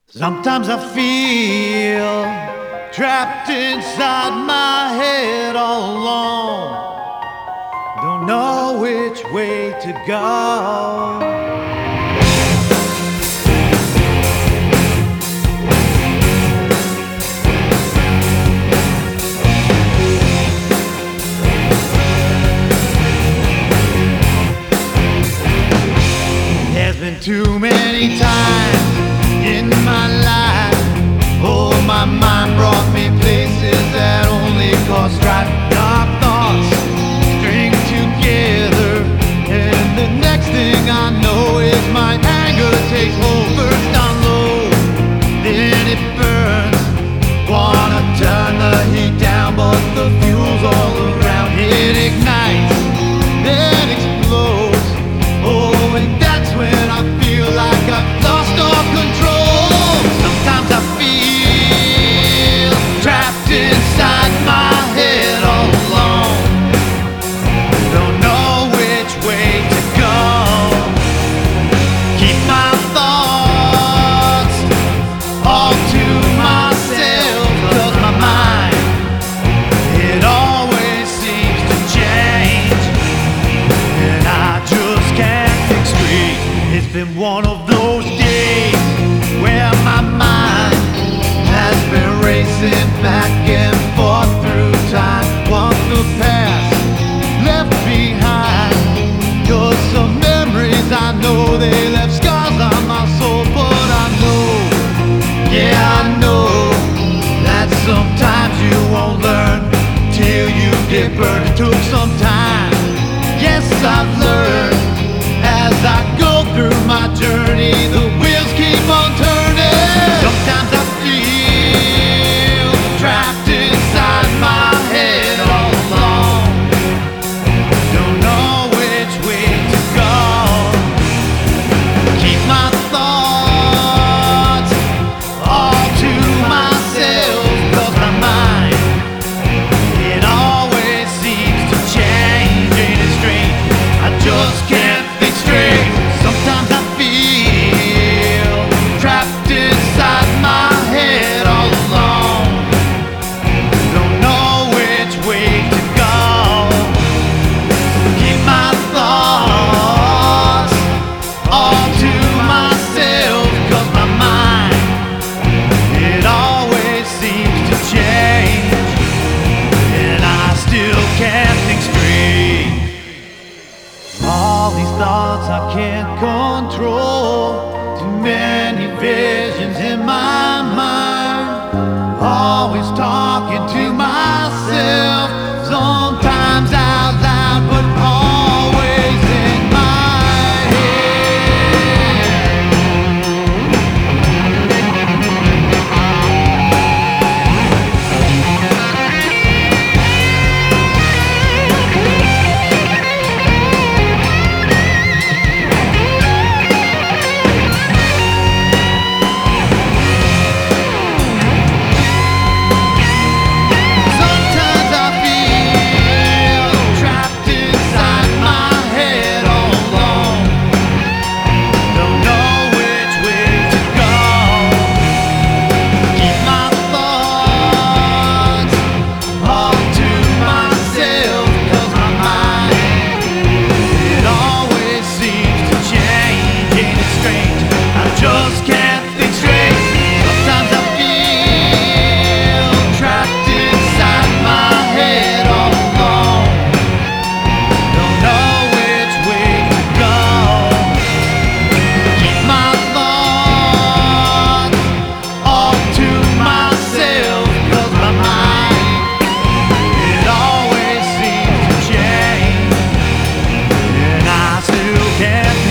Sometimes I feel trapped inside my head all alone. Don't know which way to go. There's been too many times in my life, oh, my mind brought me places that only cause strife. Dark thoughts string together, and the next thing I know is my anger takes hold. First on low, then it burns. Wanna turn the heat down, but the fuel's all around. It ignites, then explodes. Oh, and that's when I feel like I've lost all control. Sometimes I feel trapped inside my head all alone. Don't know which way to go. Keep my thoughts all to myself, 'cause my mind, it always seems to change, and I just can't think straight. It's been one of those days where my mind has been racing back and forth through time. Want the past left behind, 'cause some memories I know they left scars on my soul. But I know, yeah, I know that sometimes you won't learn till you get burned. It took some time, yes, I've learned. As I go through my journey, the wheels keep on turning. Sometimes I feel trapped inside my head all alone. Don't know which way to go. Keep my thoughts all to myself, 'cause my mind, it always seems to change. Ain't it strange? I just can't think straight. Sometimes I feel trapped inside my head all alone. Don't know which way to go. Keep my thoughts all to myself, 'cause my mind, it always seems to change, and I still can't think straight. All these thoughts I can't control. Too many visions in my mind. Always talking to myself. Sometimes out loud, but always in my head. Sometimes I feel trapped inside my head all alone. Don't know which way to go. Keep my thoughts all to myself, 'cause my mind, it always seems to change. Ain't it strange? I just can't think straight. Sometimes I feel trapped inside my head all alone. Don't know which way to go. Keep my thoughts all to myself, 'cause my mind, it always seems to change, and I still can't